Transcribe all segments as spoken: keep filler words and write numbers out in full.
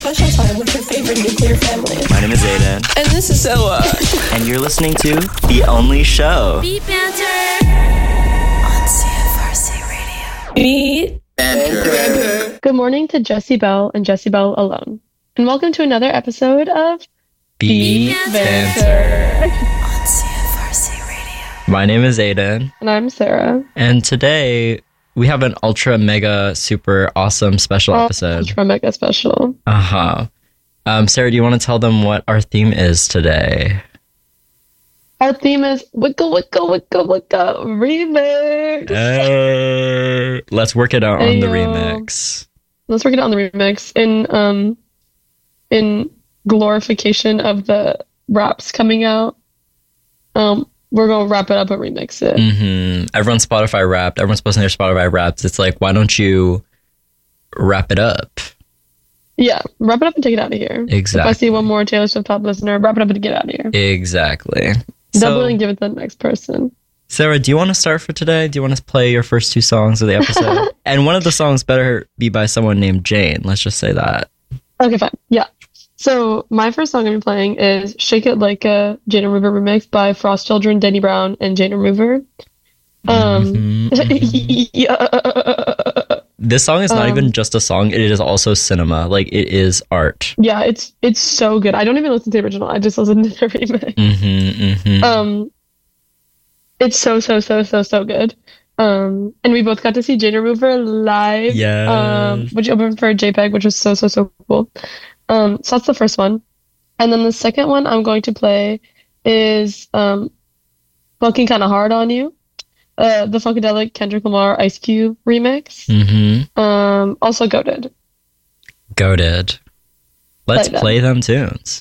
special time with your favorite nuclear family. My name is Aiden. And this is Zoa. And you're listening to The Only Show. Beat Banter on C F R C Radio. Beat Banter. Good morning to Jessie Bell and Jessie Bell alone. And welcome to another episode of Beat Banter on C F R C Radio. My name is Aiden. And I'm Sarah. And today we have an ultra mega super awesome special oh, episode. Ultra mega special. Uh-huh. Um, Sarah, do you want to tell them what our theme is today? Our theme is Wicca Wicca Wicca Wicca Remix. Hey, let's work it out on the Ayo. remix. Let's work it out on the remix in um in glorification of the raps coming out. Um, we're gonna wrap it up and remix it. Mm-hmm. Everyone's Spotify Wrapped. Everyone's posting their Spotify Wraps. It's like, why don't you wrap it up? Yeah, wrap it up and take it out of here. Exactly. If I see one more Taylor Swift top listener, wrap it up and get out of here. Exactly. Double So, and give it to the next person. Sarah, do you want to start for today? Do you want to play your first two songs of the episode? And one of the songs better be by someone named Jane. Let's just say that. Okay, fine. Yeah. So my first song I'm gonna be playing is "Shake It Like a" Jane Remover remix by Frost Children, Danny Brown, and Jane Remover. Um, Mhm. yeah, This song is not Um, even just a song. It is also cinema. Like, it is art. yeah, it's it's so good. I don't even listen to the original. I just listen to the remix. Mm-hmm, mm-hmm. Um, it's so so so so so good. Um, and we both got to see Jane Remover live. Yes. Um, which opened for JPEG, which was so so so cool. Um, so that's the first one, and then the second one I'm going to play is um, "Fucking Kinda Hard on You," uh, the Funkadelic Kendrick Lamar Ice Cube remix. Mm-hmm. Um, also goated. Goated. Let's Play them. play them tunes.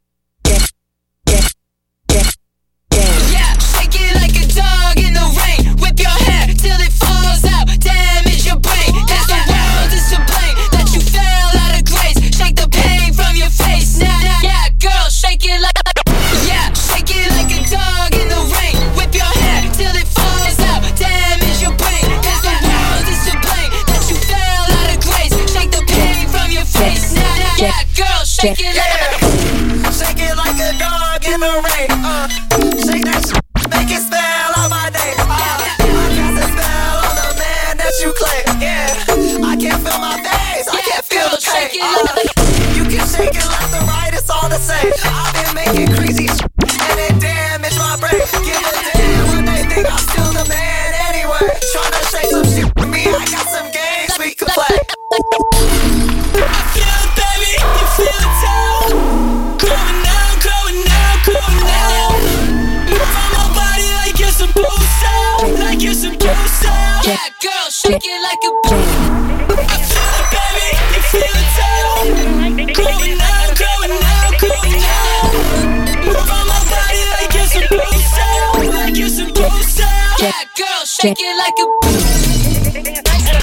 Yeah, shake it like a dog in the rain. Whip your hair till it falls out. Damage your brain. Cause the world is to blame that you fell out of grace. Shake the pain from your face. Nah, nah, yeah, girl, shake it like. Yeah, shake it like a dog in the rain. Whip your hair till it falls out. Damage your brain. Cause the world is to blame that you fell out of grace. Shake the pain from your face. Nah, nah, yeah, girl, shake it like. Shake it like a dog in the rain. Uh, shake that shit, make it spell on my name. Uh, I cast a spell on the man that you claim. Yeah, I can't feel my face, I can't feel the pain. Uh, you can shake it left and right, it's all the same. I've been making crazy shit and it damage my brain. Give a damn when they think I'm still the man anyway. Tryna shake some shit with me, I got some games we can play. I feel it, baby, you feel it too. Growing now, growing now, growing now. Move on my body like you're supposed to, like you're supposed to. Yeah, girl, shake it like a boom. I feel it, baby, you feel it too. Growing now, growing now, growing now. Move on my body like you're supposed to, like you're supposed to. Yeah, girl, shake it like a boom.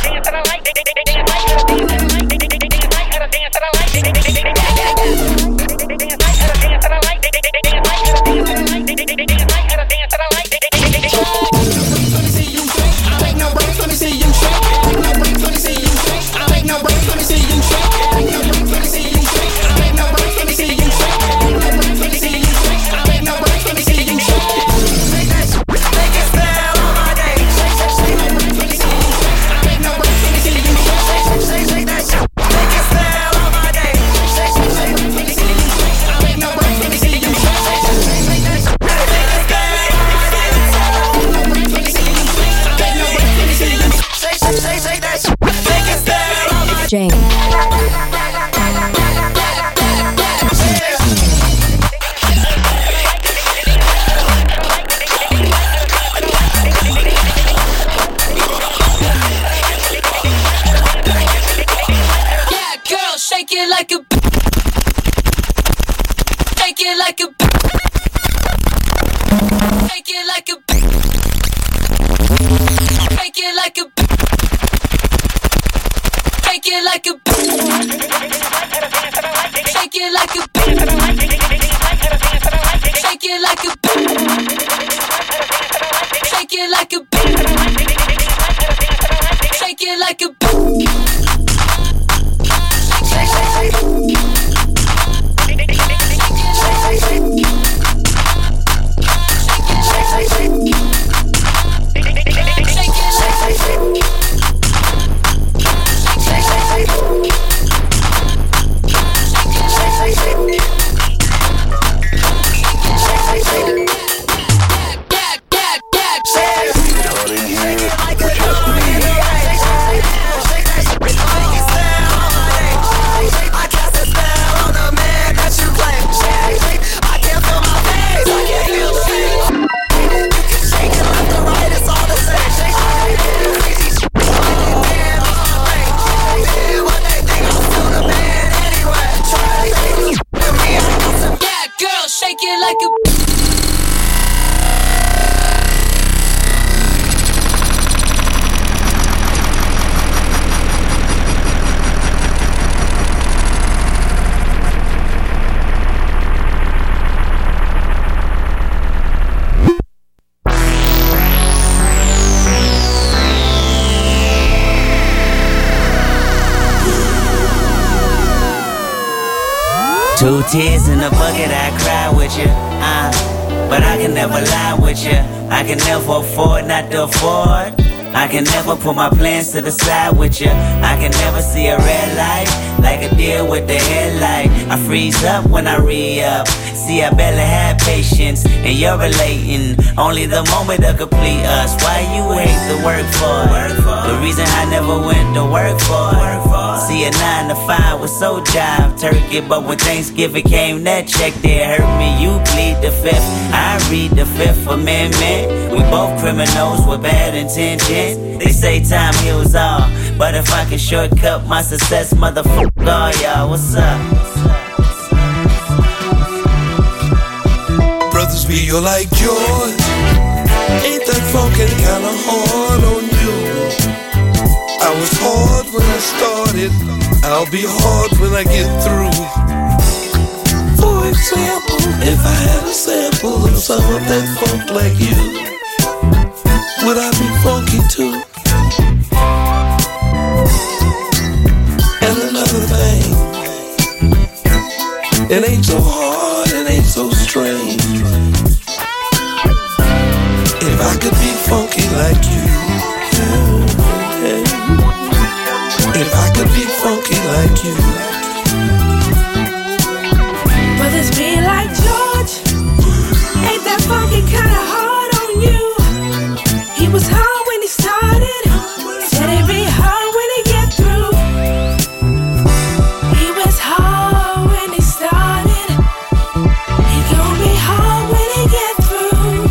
Jane. Yeah, girl, shake it like a. Shake it like a. Shake it like a. Shake it like a. Shake it like a. Shake it like a. Shake it like a. Shake it like a. Shake it like a. Shake, shake, shake. like a Two tears in a bucket, I cry with you, uh, but I can never lie with you. I can never afford not to afford. I can never put my plans to the side with you. I can never see a red light like a deer with the headlight. I freeze up when I re-up. See, I barely have patience, and you're relating. Only the moment to complete us. Why you hate the work for? The reason I never went to work for. See, a nine to five was so jive turkey, but when Thanksgiving came, that check there hurt me. You plead the fifth, I read the Fifth Amendment. We both criminals with bad intentions. They say time heals all, but if I can shortcut my success, motherfucker, all y'all, what's up? Brothers, we are like George. Ain't that funkin' kinda hard on you? I was hard when I started, I'll be hard when I get through. For example, if I had a sample of some of that funk like you, would I be funky too? And another thing, it ain't so hard, it ain't so strange. If I could be funky like you, yeah, yeah. If I could be funky like you. Brothers be like George, ain't that funky kinda hard on you? He was hard when he started, said it'd be hard when he get through. He was hard when he started, he gon' be hard when he get through.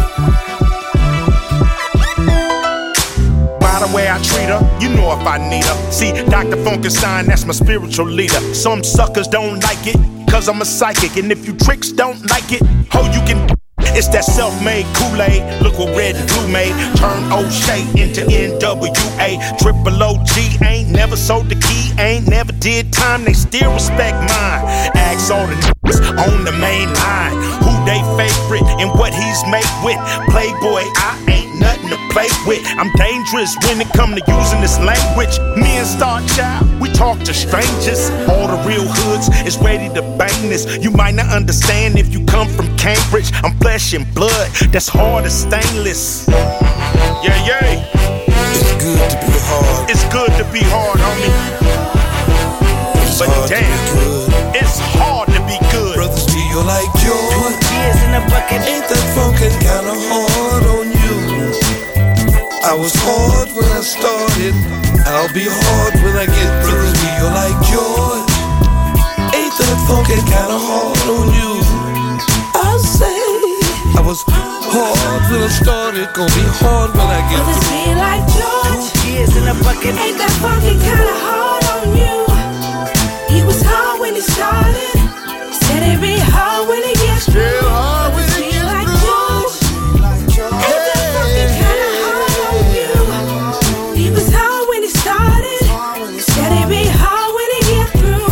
By the way I treat her, you know if I need her. See, Doctor Funkenstein, that's my spiritual leader. Some suckers don't like it, cause I'm a psychic. And if you tricks don't like it, ho, you can. It's that self-made Kool-Aid. Look what red and blue made. Turn O'Shea into N W A. Triple O G ain't never sold the key, ain't never did time, they still respect mine. Ask all the niggas on the main line who they favorite and what he's made with. Playboy, I ain't nothing to play with. I'm dangerous when it come to using this language. Me and Star Child, we talk to strangers. All the real hoods is ready to bang this. You might not understand if you come from Cambridge. I'm flesh and blood, that's hard as stainless. Yeah, yeah. It's good to be hard. It's good to be hard, homie. It's But hard damn, to be good. it's hard to be good. Brothers, be you like George. Tears in a bucket. Ain't that funkin' kinda hard on you? I was hard when I started, I'll be hard when I get through. Brothers, be you like George. Ain't that funkin' kinda hard on you? I say I was hard when I started, gonna be hard when I get Brothers through. be like George, Tears in a bucket. ain't that funky kinda hard on you? He was hard when he started, said it'd be hard when he gets through. Still hard when Brothers it be gets like through. George, ain't that funky kinda hard on you? He was hard when he started, said it'd be hard when he get through.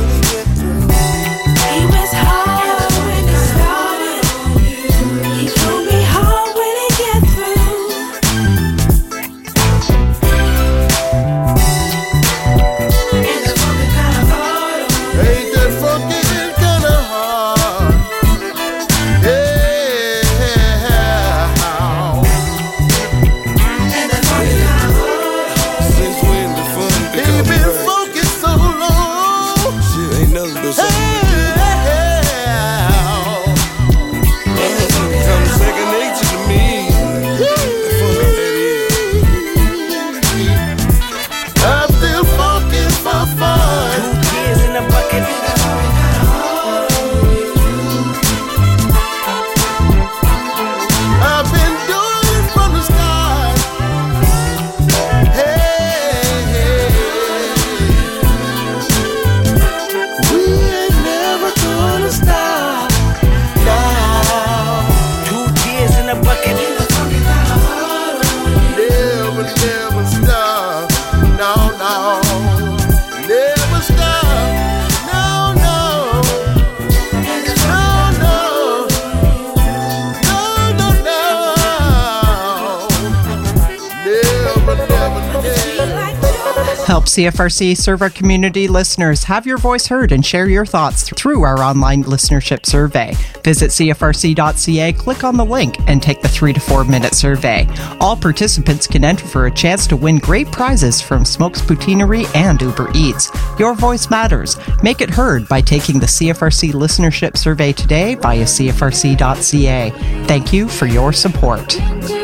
He was hard when he started, he gon' be hard when he get through. Ain't that funky kinda hard on you? Ain't that funkin' kinda hard? Yeah. Ain't that funky kinda hard? Since when the fun become He been funky so long. Shit ain't nothing but something to do. Come second nature to me. The fun that is. I'm still funky for fun. Tears in a bucket. I've been doing it from the start. Hey, hey. We ain't never Help C F R C serve our community listeners, have your voice heard, and share your thoughts through our online listenership survey. Visit C F R C dot C A, click on the link, and take the three to four minute survey. All participants can enter for a chance to win great prizes from Smokes Poutineery and Uber Eats. Your voice matters. Make it heard by taking the C F R C listenership survey today via C F R C dot C A. Thank you for your support.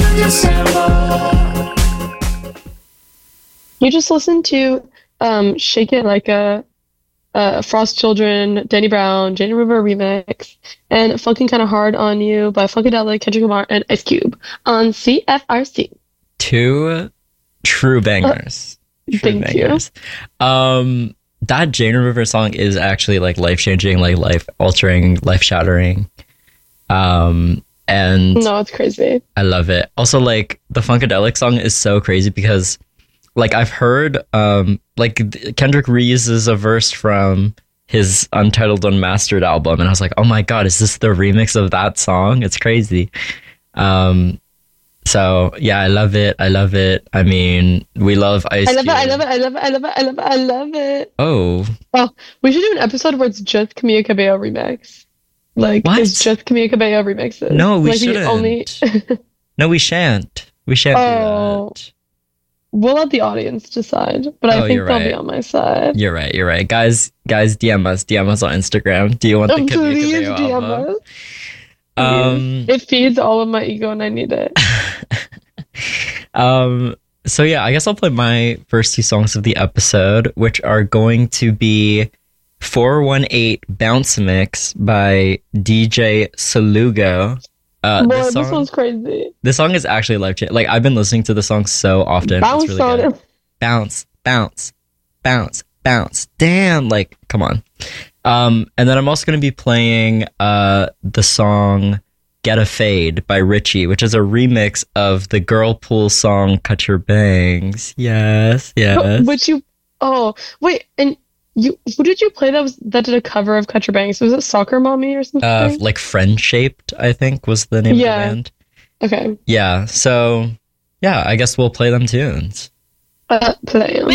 You just listened to um, Shake It Like a, a Frost Children, Danny Brown, Jane River remix, and Fucking Kinda Hard on You by Funkadelic, Kendrick Lamar, and Ice Cube on C F R C. Two true bangers. Uh, true thank bangers. you. Um, that Jane River song is actually like life changing, like life altering, life shattering. Um, and no, it's crazy. I love it. Also, like the Funkadelic song is so crazy because. Like I've heard, um, like Kendrick reuses a verse from his Untitled Unmastered album, and I was like, "Oh my god, is this the remix of that song?" It's crazy. Um, so yeah, I love it. I love it. I mean, we love Ice I love Cube. it. I love it. I love it. I love it. I love it. I love it. Oh, oh, we should do an episode where it's just Camila Cabello remix. Like what? It's just Camila Cabello remixes. No, we like, shouldn't. Only... no, we shan't. We shan't oh. do that. We'll let the audience decide, but I Oh, think you're they'll right. be on my side. You're right. You're right, guys. Guys, D M us. D M us on Instagram. Do you want the Oh, Camila please Cabello D M album? us. Um, It feeds all of my ego, and I need it. um. So yeah, I guess I'll play my first two songs of the episode, which are going to be four one eight Bounce Mix by D J Salugo. Uh, Boy, this, this, song, one's crazy. this song is actually life changing. Like I've been listening to the song so often. Bounce it's really on good. it. Bounce, bounce, bounce, bounce. Damn, like come on. Um, and then I'm also going to be playing uh the song Get a Fade by Richie, which is a remix of the girl pool song Cut Your Bangs. Yes, yes. Which you, oh, wait, and you, who did you play that was that did a cover of Cut Your Bangs? Was it Soccer Mommy or something? Uh, like Friend Shaped, I think was the name Yeah. of the band. Okay. Yeah, so yeah, I guess we'll play them tunes. Uh, play 'em.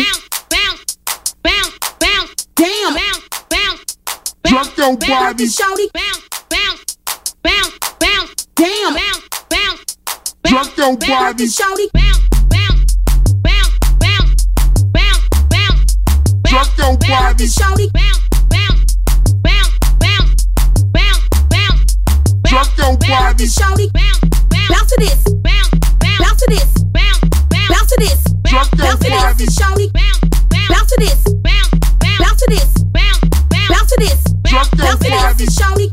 Damn. Drop your body. Shorty. Damn. Drop your body. Shorty. Drop your body. Shorty. Drop your body. Shorty. Bounce to this. Bounce to this. Bounce to this. Drop your Bounce to body. this. Shorty. Bounce to this. Bounce to this. Bounce to this. Drop your Bounce to body. this. Shorty.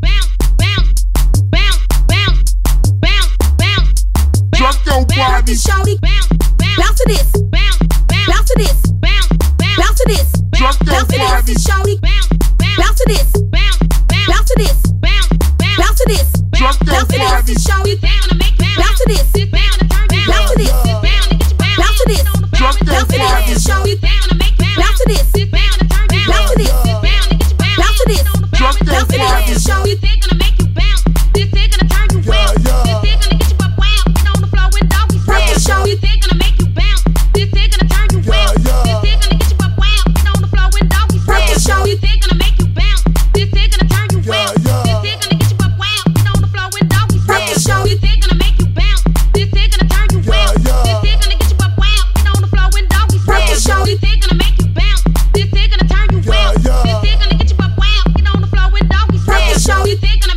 Drop your body. Shorty. Bounce to this. Bounce to this. Bounce to this. Drop your Bounce to body. this. Shorty. Bounce to this. Bounce to this. Bounce to this. Drop your Bounce to body. this. Shorty. Bounce to this. Bounce to this. Bounce to this. Drop your Bounce to body. this. Shorty. Bounce to this. Bounce to this. Bounce to this. Drop your Bounce to body. this. Shorty. Yeah, yeah. Rock it, shorty. Yeah, yeah. Rock it, shorty. Yeah, yeah. Rock it, shorty. Yeah, yeah. Rock it, shorty. Yeah, yeah. Rock it, shorty.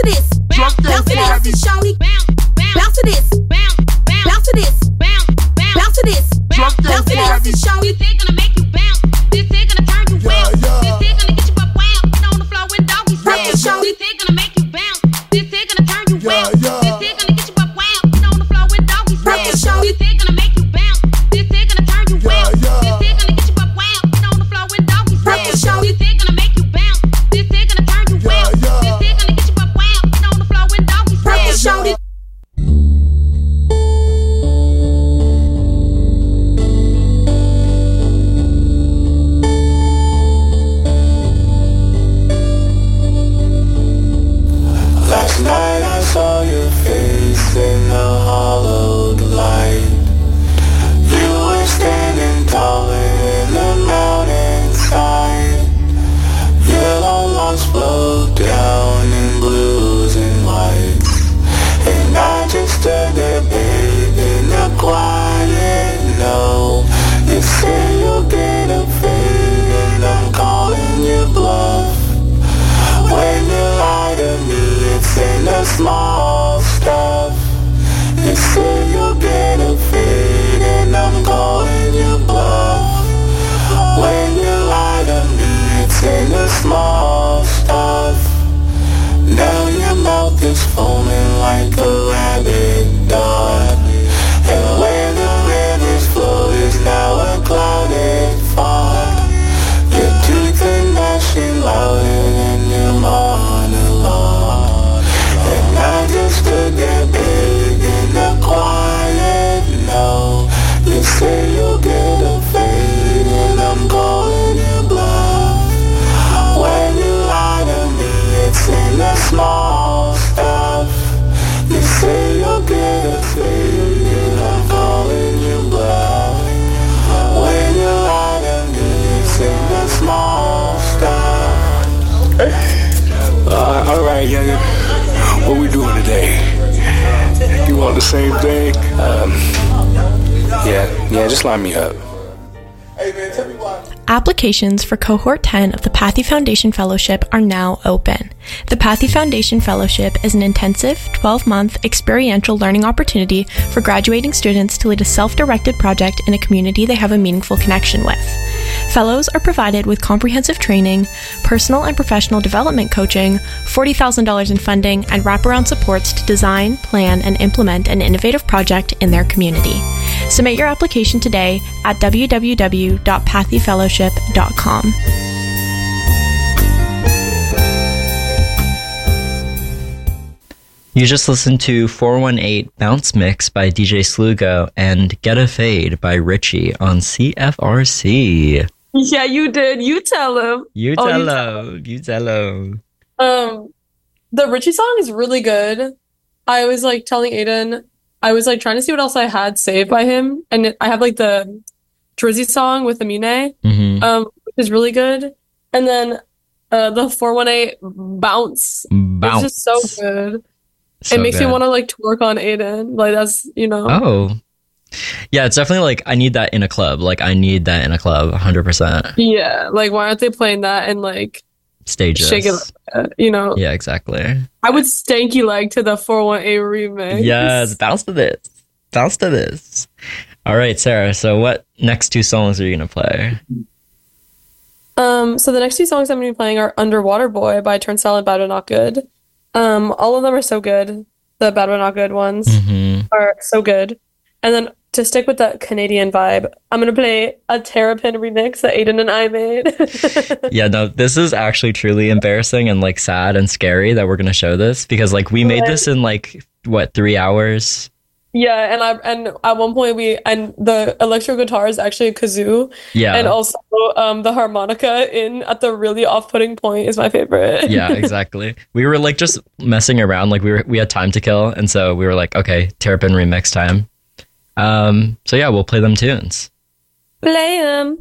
to this. Bounce to this, shawty. Bounce to this. Bounce to this. Bounce to this. Bounce to this, shawty. This ain't gonna make you bounce. This ain't gonna turn you wild. This ain't gonna get you up wild. Get on the floor with doggy style. This ain't gonna make you bounce. This ain't gonna turn you wild. This ain't gonna get you up wild. Get on the floor with doggy style. This ain't gonna make you bounce. This ain't gonna turn you wild. This ain't gonna get you up wild. Get on the floor with doggy style. This ain't gonna make you bounce. This ain't gonna turn you wild. This ain't gonna get you up wild. Get on the floor with doggy style. Last night I saw your face in the hollowed light. You were standing taller in the mountainside. Yellow locks flow down in blues and whites. And I just stood there, babe, in the quiet. No, you say you'll get a fade, and I'm calling you bluff. When you lie to me, it's in the small stuff. You say you'll get a fade, and I'm calling you bluff. When you lie to me, it's in the small stuff. Now your mouth is foaming like a rabid dog, and where the rivers flow is now a clouded fog. Your teeth are gnashing louder than your monologue, and I just stood there big in the quiet. No, you say you'll get a fade, and I'm calling you bluff. When you lie to me, it's in the small stuff. You say you'll get a fade, and I'm calling you bluff. When you lie to me, it's in the small stuff. Uh, all right, youngin. What we doing today? You want the same thing? Um, yeah, yeah, just line me up. Hey man, tell me why. Applications for Cohort ten of the Pathy Foundation Fellowship are now open. The Pathy Foundation Fellowship is an intensive twelve-month experiential learning opportunity for graduating students to lead a self-directed project in a community they have a meaningful connection with. Fellows are provided with comprehensive training, personal and professional development coaching, forty thousand dollars in funding, and wraparound supports to design, plan, and implement an innovative project in their community. Submit your application today at w w w dot pathy fellowship dot com. You just listened to four one eight Bounce Mix by D J Slugo and Get a Fade by Richie on C F R C. Yeah, you did. You tell him. You Oh, tell you him. You tell him. Um, the Richie song is really good. I was like telling Aiden, I was like trying to see what else I had saved by him, and it, I have like the Drizzy song with Amine, Mm-hmm. um, which is really good, and then uh, the four one eight Bounce. Bounce. It's just so good. So it makes good. me want to like twerk on Aiden. Like that's you know. Oh. Yeah, it's definitely like, I need that in a club. Like, I need that in a club, one hundred percent. Yeah, like why aren't they playing that and like Stages. shake it? Like that, you know. Yeah, exactly. I would stanky leg to the four one eight remix. Yes, bounce to this. Bounce to this. All right, Sarah. So, what next two songs are you going to play? Um, so the next two songs I'm gonna be playing are Underwater Boy by Turnstile and Bad But Not Good. Um, all of them are so good. The Bad But Not Good ones Mm-hmm. are so good. And then to stick with that Canadian vibe, I'm gonna play a Terrapin remix that Aiden and I made. Yeah, no, this is actually truly embarrassing and like sad and scary that we're going to show this because like we made Right. this in like, what, three hours? Yeah, and I and at one point we and the electro guitar is actually a kazoo, Yeah. and also um the harmonica in at the really off-putting point is my favorite. Yeah, exactly. We were like just messing around. Like we were, we had time to kill. And so we were like, okay, Terrapin remix time. Um, so yeah, we'll play them tunes. Play 'em.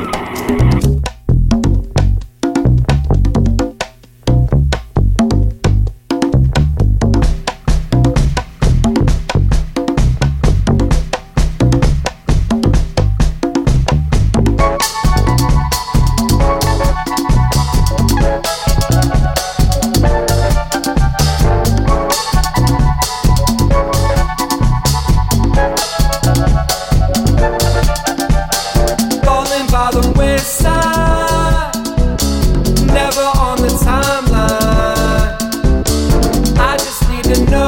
to know.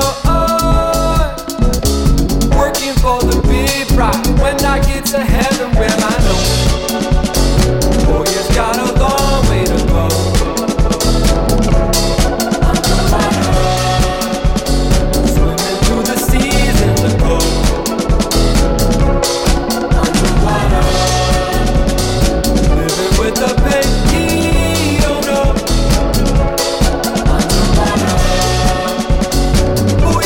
Working for the big prize. When I get to heaven, well, I know. Boy, it's got a long way to go. Swimming through the seas in the cold. Underwater. Living with the pain, oh no. Underwater. Boy,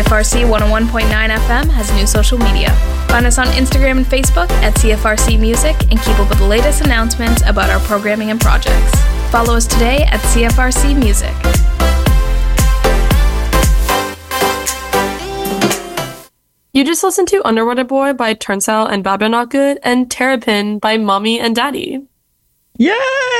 F R C one oh one point nine F M has new social media. Find us on Instagram and Facebook at C F R C Music and keep up with the latest announcements about our programming and projects. Follow us today at C F R C Music. You just listened to Underwater Boy by Turnstile and Bad But Not Good and Terrapin by Mommy and Daddy. Yay!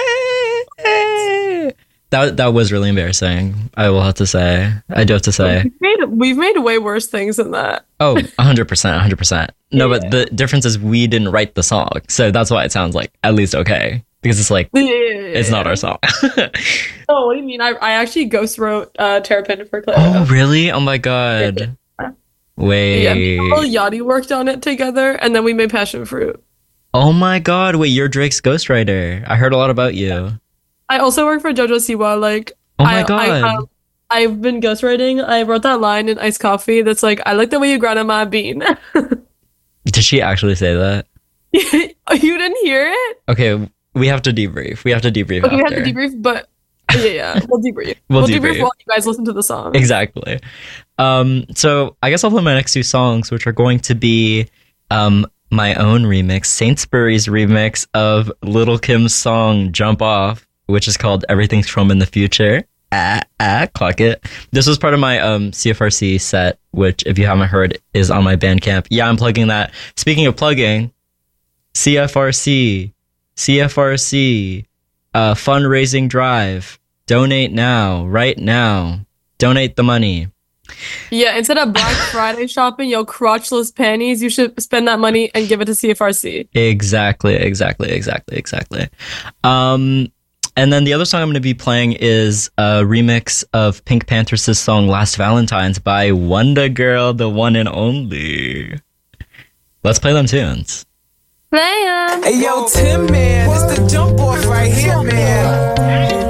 That that was really embarrassing. I will have to say. I do have to say. We've made, we've made way worse things than that. Oh, one hundred percent, one hundred percent. No, yeah. But the difference is we didn't write the song. So that's why it sounds like at least okay. Because it's like, yeah, it's not our song. Oh, what do you mean? I, I actually ghost wrote uh, Terrapin for Claire. Oh, really? Oh my god. Wait. Yeah, me and Yachty worked on it together, and then we made Passion Fruit. Oh my god, wait, you're Drake's ghostwriter. I heard a lot about you. I also work for JoJo Siwa. Like, oh my I, god. I have, I've been ghostwriting. I wrote that line in Iced Coffee that's like, I like the way you grind on my bean. Did she actually say that? You didn't hear it? Okay, we have to debrief. We have to debrief okay, after. We have to debrief, but yeah, yeah, we'll debrief. We'll, we'll debrief. debrief while you guys listen to the song. Exactly. Um, so I guess I'll play my next two songs, which are going to be um, my own remix, Saintsbury's remix of Little Kim's song Jump Off, which is called Everything's Chrome in the Future. Ah, ah, clock it. This was part of my um, C F R C set, which, if you haven't heard, is on my Bandcamp. Yeah, I'm plugging that. Speaking of plugging, C F R C, C F R C, uh, fundraising drive. Donate now, right now. Donate the money. Yeah, instead of Black Friday shopping, yo, crotchless panties, you should spend that money and give it to C F R C. Exactly, exactly, exactly, exactly. Um, and then the other song I'm going to be playing is a remix of Pink Panthers' song Last Valentine's by Wonder Girl, the one and only. Let's play them tunes. Play them. Hey, yo, Tim, man, it's the jump off right here, man.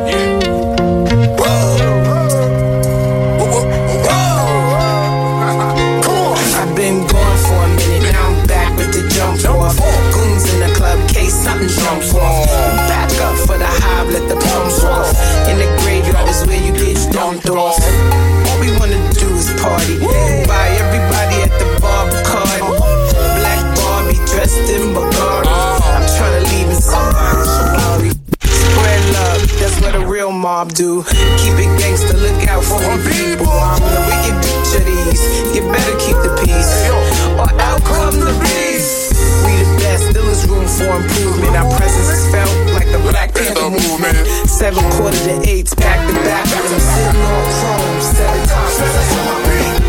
Jump off. Back up for the hive, let the pumps off. In the graveyard is where you get dumped off. All we wanna do is party. Buy everybody at the bar card. Black Barbie dressed in Bulgari. I'm tryna leave in somebody's Ferrari. Spread love, that's what a real mob do. Keep it gangster, look out for the people. I'm the wicked bitch of these. You better keep the peace, or out come the beast. We the best, still is room for improvement. Our presence is felt like the Black Panther movement. Seven quarter to eights, back to back. I'm sitting on chrome, seven times since I saw my beat.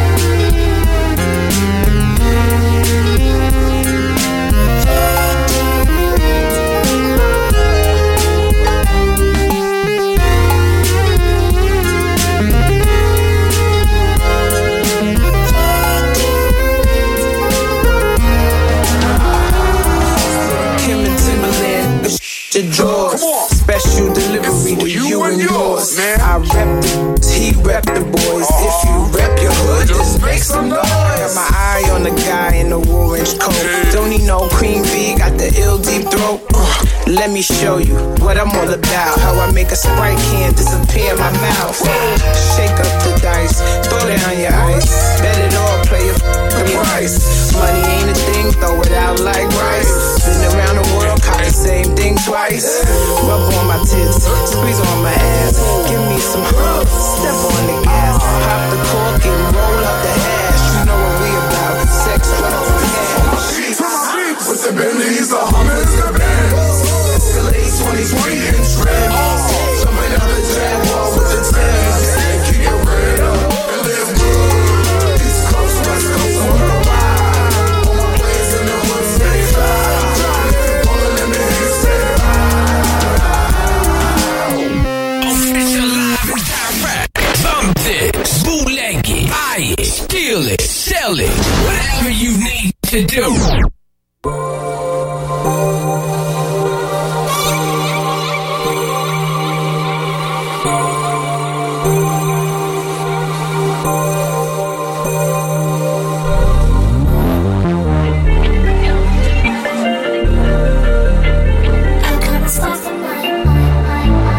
The doors, special delivery to you, you and yours. Man. I rep the, he rep the boys. Uh, if you rep your hood, just make some noise. Got my eye on the guy in the orange coat. Don't need no cream V, got the ill deep throat. Uh, let me show you what I'm all about. How I make a Sprite can disappear in my mouth. Shake up the dice, throw down your ice. Bet it all, play your f***ing price. Money ain't a thing, throw it out like rice. Been around the world, caught the same thing twice. Rub on my tits, squeeze on my ass. Give me some hugs, step on the gas. Pop the cork and roll up the hash. You know what we about, sex, drugs, and cash. With the Bentleys, the Hummers, the Benz. Escalade twenty twenty in trend. Jumping out the Jaguar with the Timbs. Keep it red up and live good. East Coast, West Coast, worldwide. All my players in the hood stay fly. All the limit here stay high. Official live and direct. Bump this, bootleg it, buy it, steal it, sell it, whatever you need to do.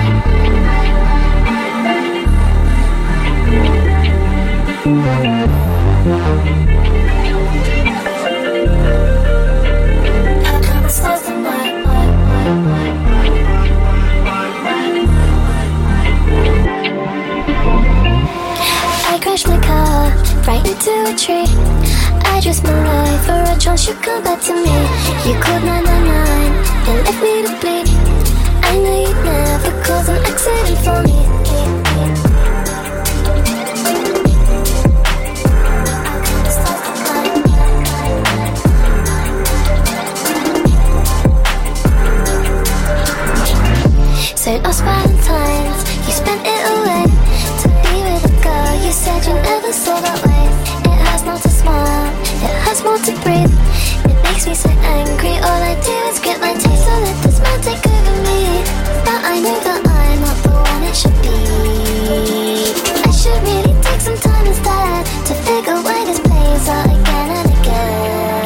Thank you. tree. I risked my life for a chance you come back to me. You called nine nine nine and left me to bleed. I know you'd never cause an accident for me. So last Valentine's, you spent it away to be with a girl you said you never saw that way. It hurts not to smile, it hurts more to breathe. It makes me so angry, all I do is grit my teeth. So let this man take over me, but I know that I'm not the one it should be. I should really take some time instead to figure why this plays out again and again.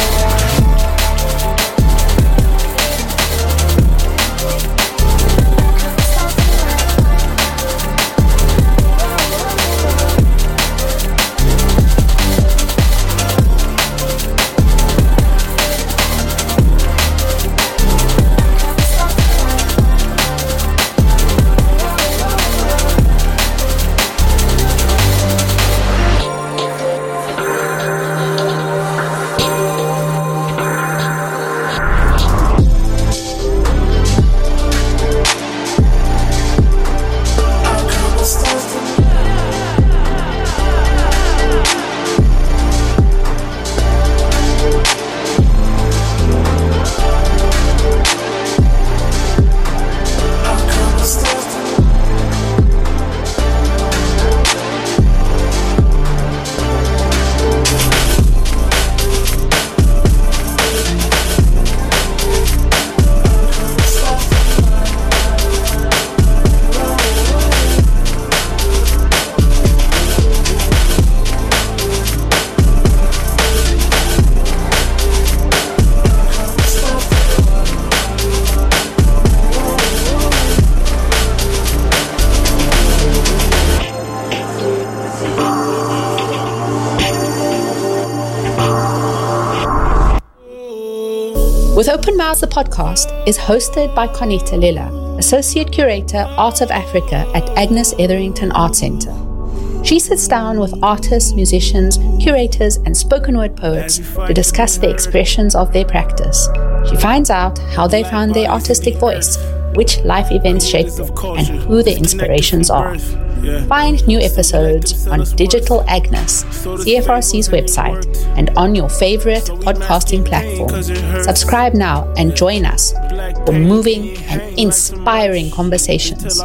With Open Mouths, the podcast is hosted by Conita Lilla, Associate Curator, Art of Africa at Agnes Etherington Art Centre. She sits down with artists, musicians, curators, and spoken word poets to discuss the expressions of their practice. She finds out how they found their artistic voice, which life events shaped them, and who their inspirations are. Find new episodes on Digital Agnes, C F R C's website, and on your favorite podcasting platform. Subscribe now and join us for moving and inspiring conversations.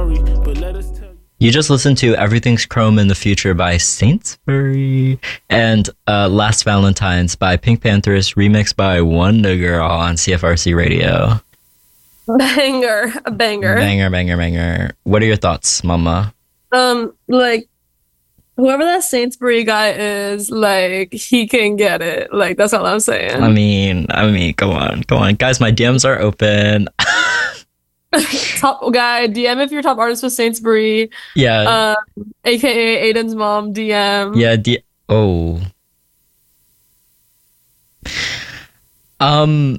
You just listened to Everything's Chrome in the Future by Saintsbury and uh, Last Valentine's by Pink Panthers, remixed by Wonder Girl on C F R C Radio. Banger, a banger. Banger, banger, banger. What are your thoughts, Mama? Um, like, whoever that Saintsbury guy is, like, he can get it. Like, that's all I'm saying. I mean, I mean, go on, go on. Guys, my D Ms are open. Top guy, D M if your top artist was Saintsbury. Yeah. Um, A K A Aiden's mom, D M. Yeah, D- oh. Um...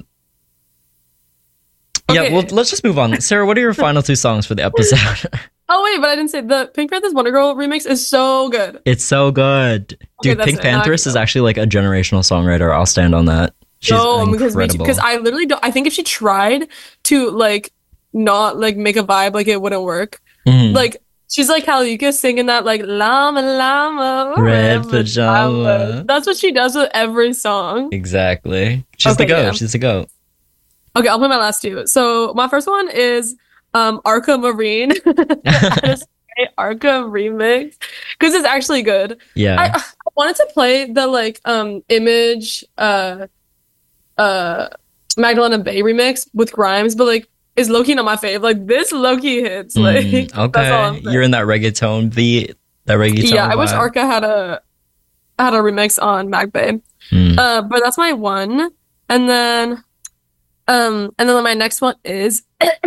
Okay. Yeah, well, let's just move on. Sarah, what are your final two songs for the episode? Oh, wait, but I didn't say the Pink Panthers Wonder Girl remix is so good. It's so good. Okay, Dude, that's Pink it. Now I Panthers can is go. actually like a generational songwriter. I'll stand on that. She's No, because me too, incredible. because I literally don't. I think if she tried to like not like make a vibe, like it wouldn't work. Mhm. Like she's like Halika singing that like llama llama Red red pajama. That's what she does with every song. Exactly. She's Okay, the goat. yeah. She's the goat. Okay, I'll play my last two. So my first one is um Arca Marine. I just say Arca remix because it's actually good. Yeah. I, I wanted to play the like um Image uh uh Magdalena Bay remix with Grimes, but like is low-key not my fave. Like this low-key hits. Like Mm, that's all I'm okay. saying. You're in that reggaeton beat. That reggaeton Yeah, I wish vibe. Arca had a had a remix on Mag Bay. Mm. Uh, but that's my one. And then um and then my next one is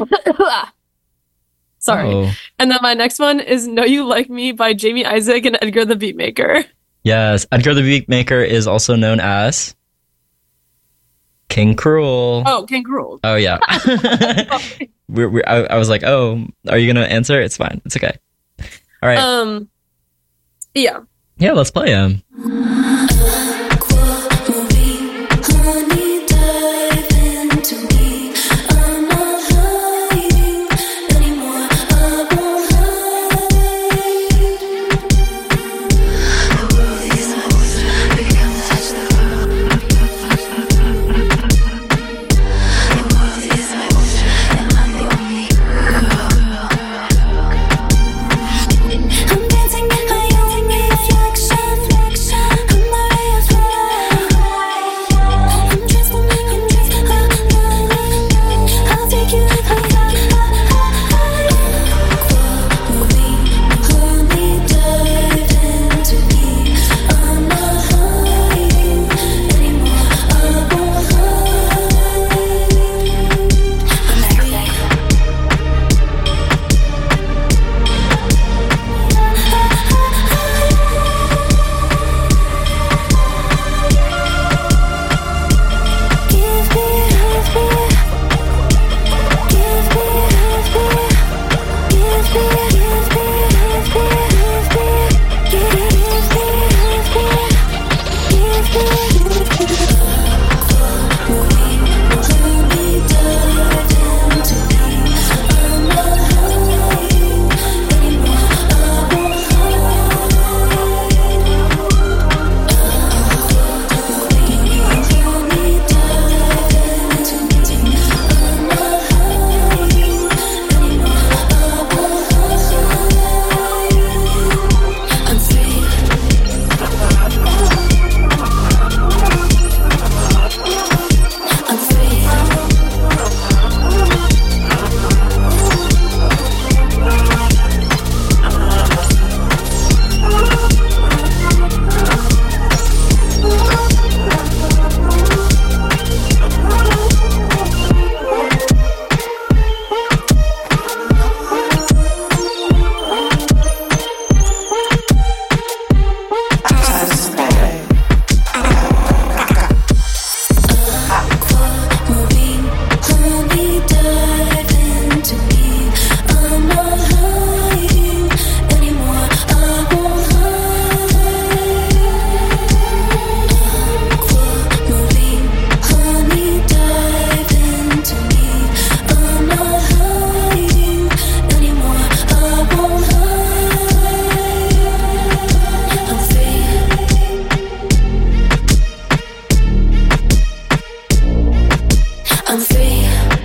sorry. Oh. And then my next one is Know You Like Me by Jamie Isaac and Edgar the Beatmaker. Yes. Edgar the Beatmaker is also known as King Cruel. Oh, King Cruel. Oh, yeah. we're, we're, I, I was like, oh, are you going to answer? It's fine. It's okay. All right. Um yeah. yeah, let's play him. I'm free.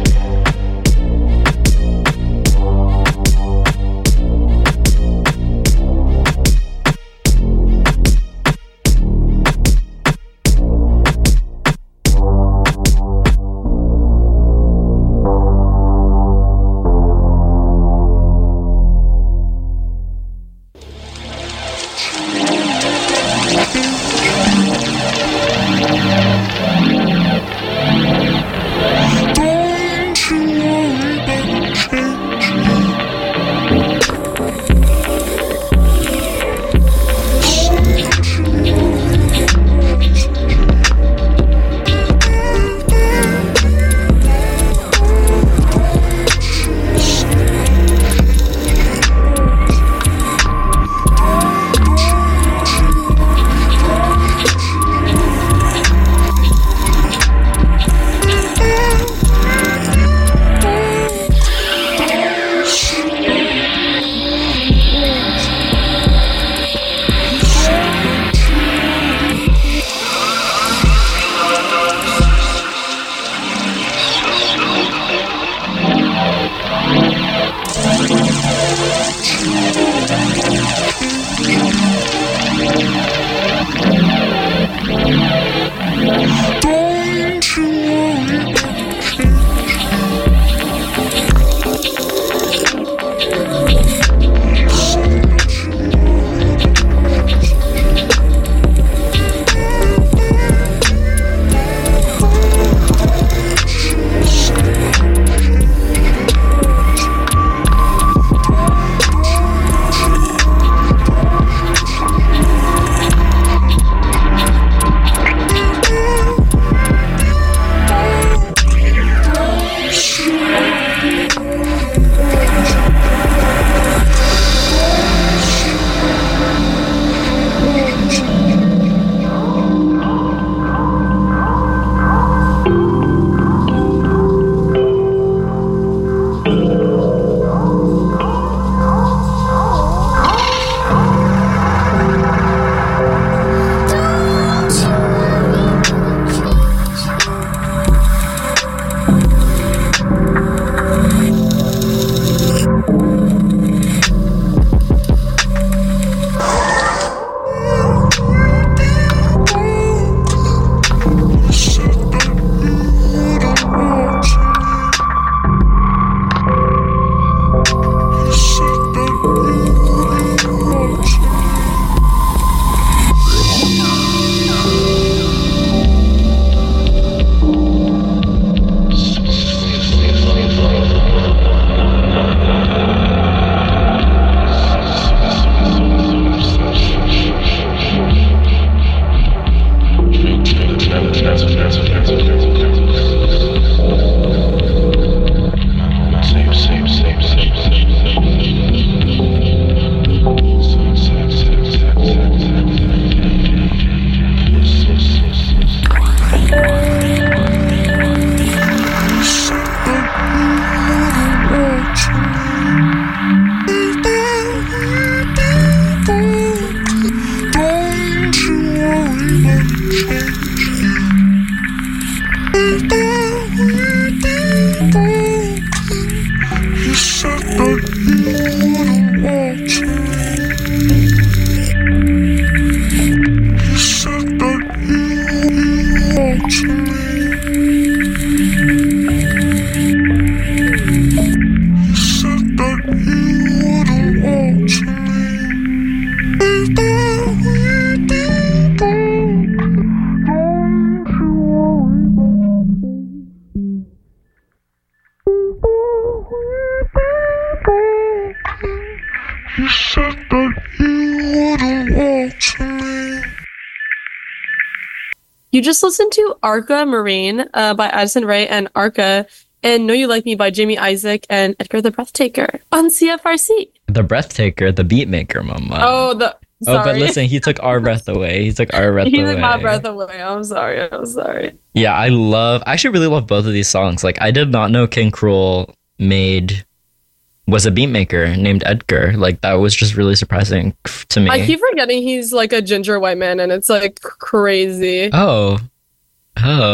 You just listened to Arca Marine uh, by Addison Rae and Arca, and Know You Like Me by Jamie Isaac and Edgar the Breathtaker on C F R C. The Breathtaker, the beatmaker, mama. Oh, the sorry. Oh, but listen, he took our breath away. He took our breath he away. took my breath away. I'm sorry. I'm sorry. Yeah, I love. I actually really love both of these songs. Like, I did not know King Cruel made was a beatmaker named Edgar. Like, that was just really surprising to me. I keep forgetting he's like a ginger white man, and it's like crazy. Oh, oh.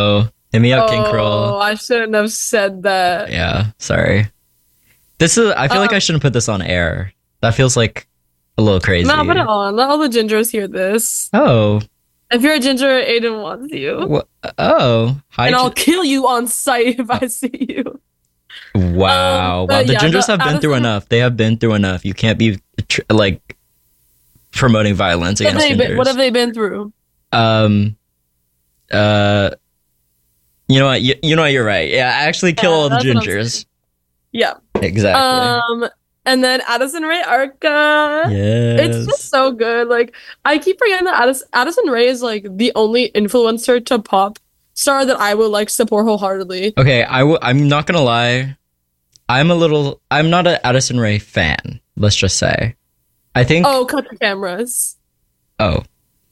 Hit me up, King Oh, Kroll. I shouldn't have said that. Yeah, sorry. This is. I feel like Um, I shouldn't put this on air. That feels like a little crazy. No, put it on. Let all the gingers hear this. Oh. If you're a ginger, Aiden wants you. Wha- oh. Hi. and I'll Gi- kill you on sight if I see you. wow. wow. Um, but The yeah, gingers the have been through Addison- enough. They have been through enough. You can't be tr- like promoting violence What have, against they been, gingers. what have they been through? um. Uh. You know what? You, you know what? You're right. Yeah, actually kill Yeah, all the that's what I'm gingers. Yeah. Exactly. Um, and then Addison Ray Arca. Yes. It's just so good. Like, I keep forgetting that Addis- Addison Ray is like the only influencer to pop star that I would like support wholeheartedly. Okay, I w- I'm not gonna lie. I'm a little. I'm not an Addison Rae fan. Let's just say. I think. Oh, cut the cameras. Oh,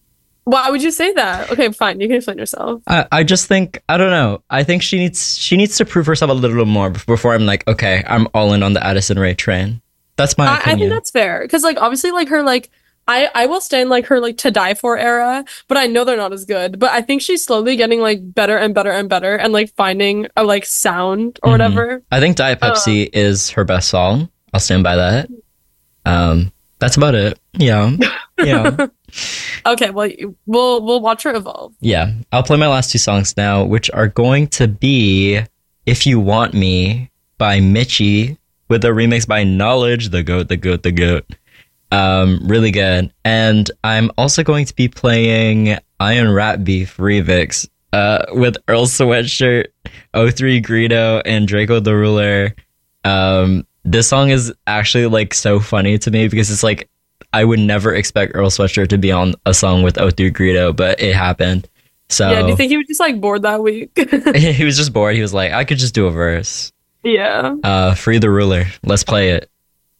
Why would you say that? Okay, fine. You can explain yourself. I, I just think I don't know. I think she needs she needs to prove herself a little more before I'm like, okay, I'm all in on the Addison Rae train. That's my I, I think opinion. that's fair because, like, obviously, like her, like I, I will stand like her, like To Die For era, but I know they're not as good. But I think she's slowly getting like better and better and better, and like finding a like sound or Mhm. whatever. I think Diet Pepsi Uh. is her best song. I'll stand by that. Um, that's about it. Yeah, yeah. Okay, well, you- we'll we'll watch her evolve. Yeah, I'll play my last two songs now, which are going to be If You Want Me by Mitchie with a remix by Knowledge, the goat, the goat, the goat. Um, really good. And I'm also going to be playing Iron Rat Beef remix uh, with Earl Sweatshirt, O three Greedo, and Draco the Ruler. Um, this song is actually like so funny to me because it's like I would never expect Earl Sweatshirt to be on a song with O three Greedo, but it happened. So Yeah, do you think he was just like bored that week? he was just bored. He was like, I could just do a verse. Yeah, Uh, Free the Ruler. Let's play it.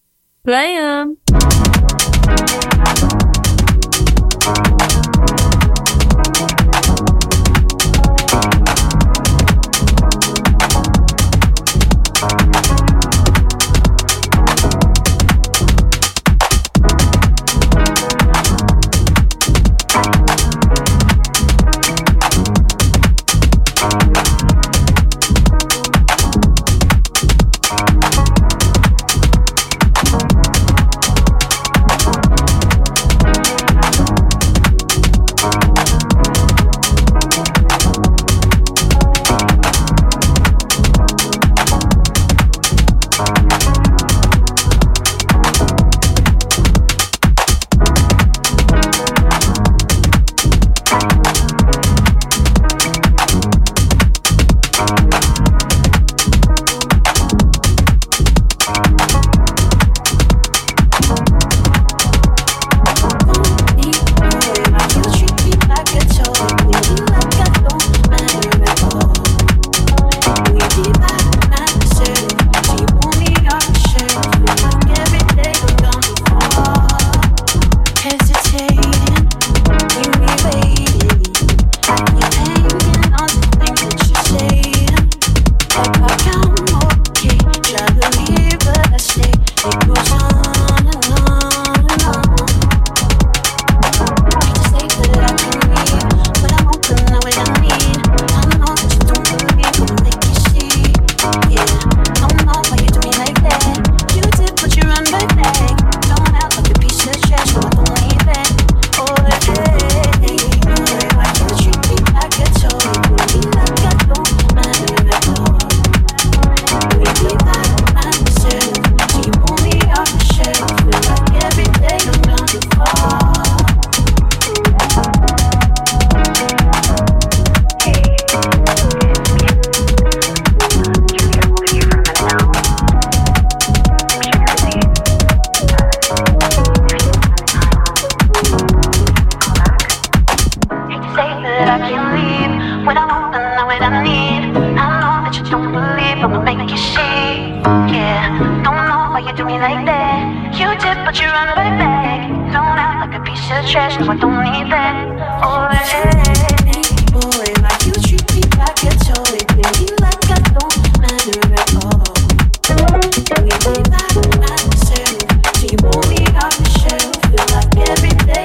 play him.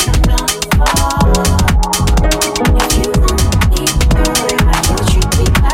Treat me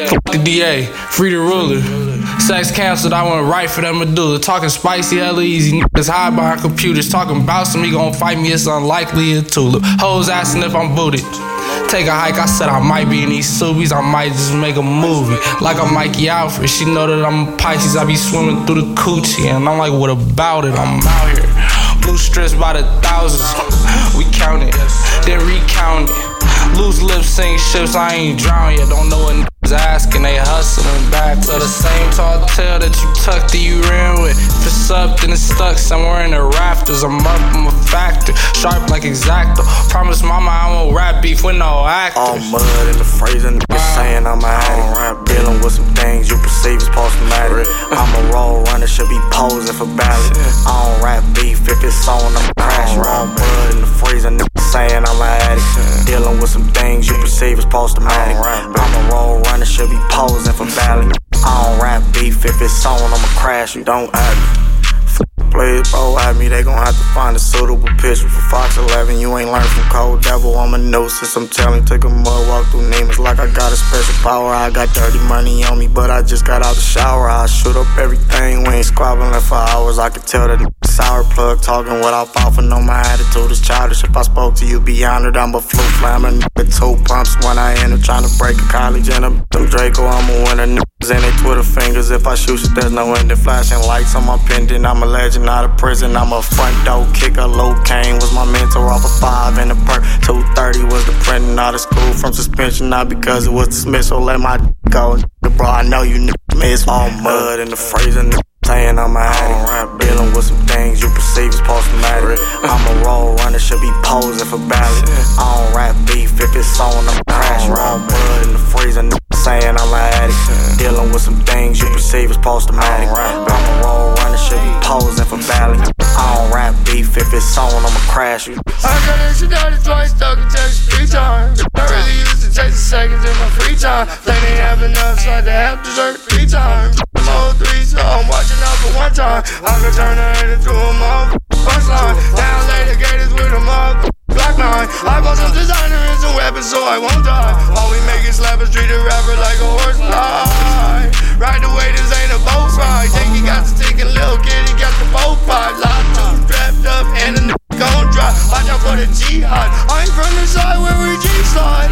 Fuck the D A, free the ruler. Sex canceled, I wanna write for that medulla. Talking spicy, hella easy. Niggas hide behind computers. Talking about some, he gon' fight me, it's unlikely a tulip. Hoes asking if I'm booted. Take a hike, I said I might be in these Subies. I might just make a movie. Like I'm Mikey Alfred. She know that I'm a Pisces. I be swimming through the coochie. And I'm like, what about it? I'm out here. Blue strips by the thousands. We count it, then recount it. Loose lips, sink ships, I ain't drowned yet. Don't know what niggas asking, they hustling back to the same tall tale that you tucked that you ran with. If it's up, then it's stuck somewhere in the rafters. I'm up, I'm a factor, sharp like Exacto. Promise mama I won't rap beef with no actors. All mud in the freezer, niggas saying I'm a addict. Dealing with some things you perceive as post-traumatic. I'm a roll runner, should be posing for ballot. I don't rap beef, if it's on, I'm crashing. All mud in the freezer, niggas saying I'm a addict. Dealing with some things you perceive as post-traumatic. I'm a roll runner, should be posing for ballot. I don't rap beef, if it's on, I'ma crash you, don't at me. Players, bro, at me, they gon' have to find a suitable picture for Fox eleven. You ain't learned from Cold Devil, I'm a nuisance. I'm telling, take a mud walk through Neiman's like I got a special power. I got dirty money on me, but I just got out the shower. I shoot up everything, we ain't squabbling for hours. I could tell that nigga sour plug talking without alpha. Know my attitude is childish. If I spoke to you, be honored. I'm a flu flammer, nigga, two pumps when I enter trying to break a college and a them Draco. I'm a winner, niggas and they Twitter fingers. If I shoot shit, there's no ending. Flashing lights on my pendant, I'm a legend. Out of prison, I'm a front door kicker. Lil Kane was my mentor off a five in the perk. two thirty was the printing out of school from suspension, not because it was dismissal. Let my d- go, bro. I know you niggas miss all mud in the freezer. Niggas saying I'm a addict. Dealing with some things you perceive as post-traumatic. I'm a roll runner, should be posing for ballot. I don't rap beef, if it's on, I'm crashing. All mud in the freezer. Niggas saying I'm a addict. Dealing with some things you perceive as post-traumatic. I'm a roll runner, should be posing for ballot. I don't rap beef, if it's on, I'ma crash you. I got that shit down twice, stuck in Texas three times. I really used to chase the seconds in my free time. They ain't have enough, so I had to have dessert three times. More three, so I'm watching out for one time. I could turn her head into a motherfucking punchline. Now later, gators with a motherfucking Glock nine. I bought some designer and some weapons, so I won't die. All we make is slap a street a rapper like a horse fly. Ride the way, this ain't a boat ride. Think he got the stick and little kid, he got the boat pipe. Locked two strapped up and a nigga gon' drop. Watch out for the jihad. I ain't from the side where we G-slide.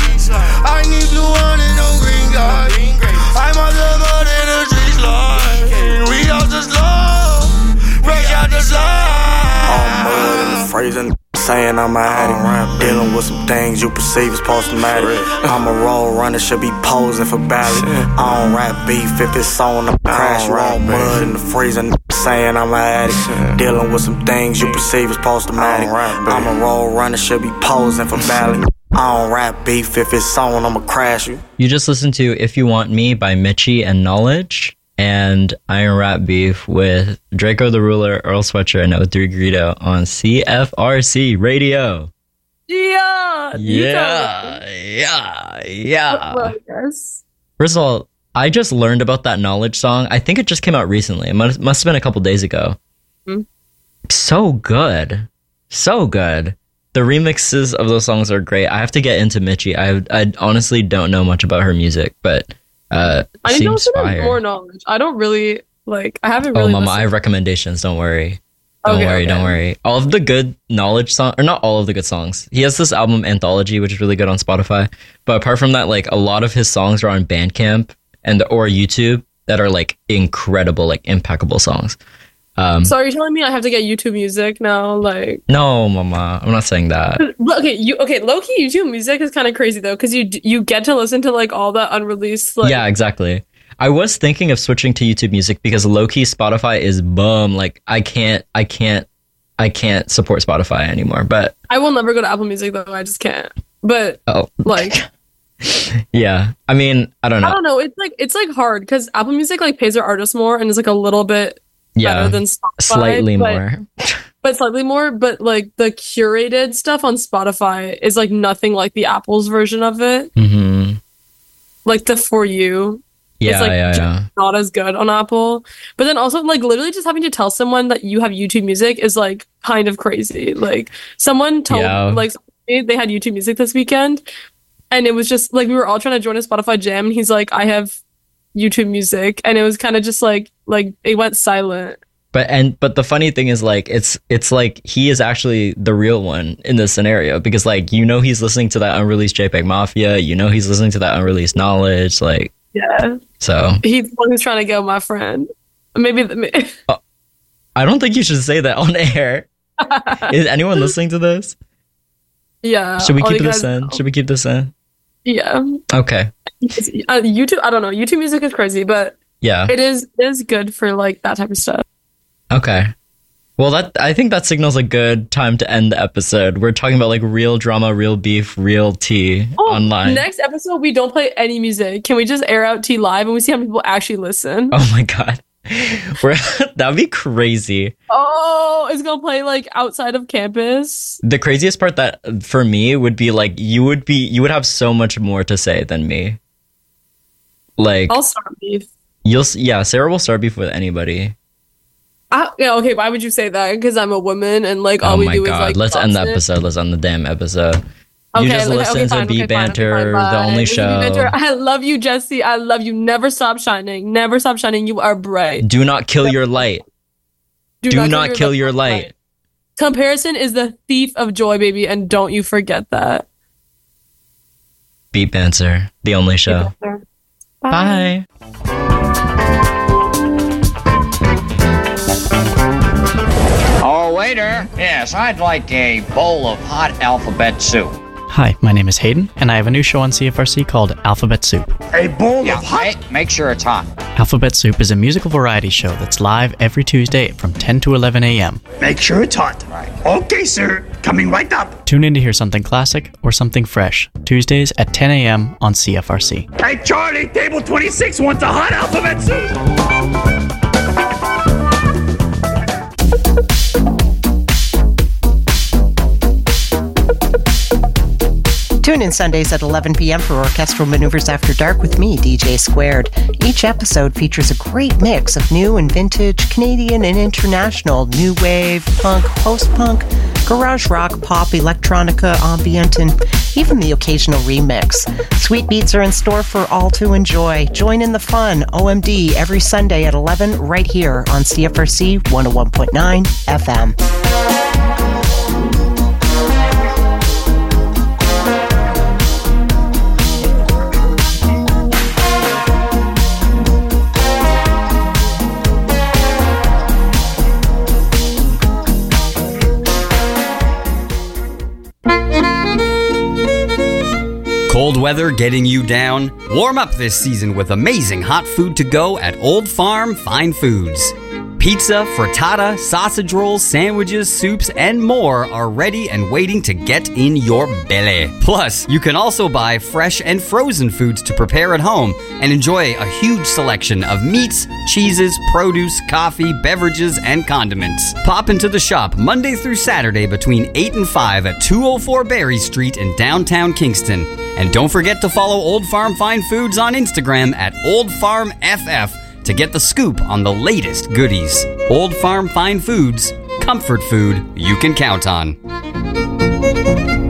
I need blue on and no green guy. I'm on the mud in the tree slide. We all just love, break out the slide. All mud in the freezer. Saying I'm a addict. Dealing with some things you perceive as post-traumatic. I'm a roll runner, should be posing for ballot. I don't rap beef, if it's on, I'm crash. All mud in the freezer. Saying I'm a addict. Dealing with some things you perceive as post-traumatic. I'm a roll runner, should be posing for ballot. I don't rap beef, if it's on, I'ma crash you. You just listened to If You Want Me by Mitchie and Knowledge, and Iron Rap Beef with Draco the Ruler, Earl Sweatshirt, and O three Greedo on C F R C Radio. Yeah. Yeah. Yeah. Yeah. Well, yes. First of all, I just learned about that Knowledge song. I think it just came out recently. It must, must have been a couple days ago. Hmm. So good. So good. The remixes of those songs are great. I have to get into Mitchie. I I honestly don't know much about her music, but uh, I need to seems also have fire. more knowledge. I don't really like. I haven't Oh, really. mama, I listened- have recommendations. Don't worry. Don't Okay, worry. okay. Don't worry. All of the good Knowledge songs, or not all of the good songs. He has this album Anthology, which is really good on Spotify. But apart from that, like a lot of his songs are on Bandcamp and or YouTube that are like incredible, like impeccable songs. Um, So are you telling me I have to get YouTube Music now? Like, no, mama, I'm not saying that. okay, you okay? Low key YouTube Music is kind of crazy though, because you d- you get to listen to like all the unreleased. Like, Yeah, exactly. I was thinking of switching to YouTube Music because low-key Spotify is bum. Like I can't, I can't, I can't support Spotify anymore. But I will never go to Apple Music though. I just can't. But oh, like, yeah. I mean, I don't know. I don't know. It's like it's like hard because Apple Music like pays their artists more and is like a little bit Yeah, better than Spotify, slightly but- more. but slightly more. But like the curated stuff on Spotify is like nothing like the Apple's version of it. hmm Like the For You. Yeah, it's like yeah, just yeah. not as good on Apple. But then also like literally just having to tell someone that you have YouTube Music is like kind of crazy. Like someone told Yeah. like they had YouTube Music this weekend and it was just like we were all trying to join a Spotify jam, and he's like, I have YouTube Music, and it was kind of just like like it went silent. But and but the funny thing is like it's it's like he is actually the real one in this scenario, because like you know he's listening to that unreleased JPEG Mafia, you know he's listening to that unreleased Knowledge, like yeah. So He's the one who's trying to go, my friend. Maybe the, uh, I don't think you should say that on air. Is anyone listening to this? Yeah. Should we all keep you this guys in? know. Should we keep this in? Yeah. Okay. Uh, YouTube. I don't know. YouTube Music is crazy, but Yeah. it is it is good for like that type of stuff. Okay. Well, that I think that signals a good time to end the episode. We're talking about like real drama, real beef, real tea Oh, online. next episode we don't play any music. Can we just air out T live and we see how many people actually listen? Oh my god. We're, that'd be crazy. Oh, it's gonna play like outside of campus. The craziest part that for me would be like you would be you would have so much more to say than me. Like I'll start beef. you'll s- yeah, Sarah will start beef with anybody. I, yeah, okay. Why would you say that? Because I'm a woman and like all Oh we my do is god, like. let's end the gossip. episode. Let's end the damn episode. Okay, you just okay, listen okay, to fine, Beat okay, fine, Banter, okay, fine, the bye. only This is Beat show. Banter. I love you, Jesse. I love you. Never stop shining. Never stop shining. You are bright. Do not kill your light. Do Do, not not, kill your kill light. your light. Comparison is the thief of joy, baby, and don't you forget that. Beat Banter, the only show. Bye. Oh, waiter. Yes, I'd like a bowl of hot alphabet soup. Hi, my name is Hayden, and I have a new show on C F R C called Alphabet Soup. A bowl of hot? Make, make sure it's hot. Alphabet Soup is a musical variety show that's live every Tuesday from ten to eleven a.m. Make sure it's hot. Right. Okay, sir. Coming right up. Tune in to hear something classic or something fresh, Tuesdays at ten a.m. on C F R C. Hey, Charlie, table twenty-six wants a hot alphabet soup. Tune in Sundays at eleven p.m. for Orchestral Maneuvers After Dark with me, D J Squared. Each episode features a great mix of new and vintage, Canadian and international, new wave, punk, post-punk, garage rock, pop, electronica, ambient, and even the occasional remix. Sweet beats are in store for all to enjoy. Join in the fun. O M D every Sunday at eleven right here on C F R C one oh one point nine F M. Cold weather getting you down? Warm up this season with amazing hot food to go at Old Farm Fine Foods. Pizza, frittata, sausage rolls, sandwiches, soups, and more are ready and waiting to get in your belly. Plus, you can also buy fresh and frozen foods to prepare at home and enjoy a huge selection of meats, cheeses, produce, coffee, beverages, and condiments. Pop into the shop Monday through Saturday between eight and five at two oh four Berry Street in downtown Kingston. And don't forget to follow Old Farm Fine Foods on Instagram at Old Farm F F to get the scoop on the latest goodies. Old Farm Fine Foods, comfort food you can count on.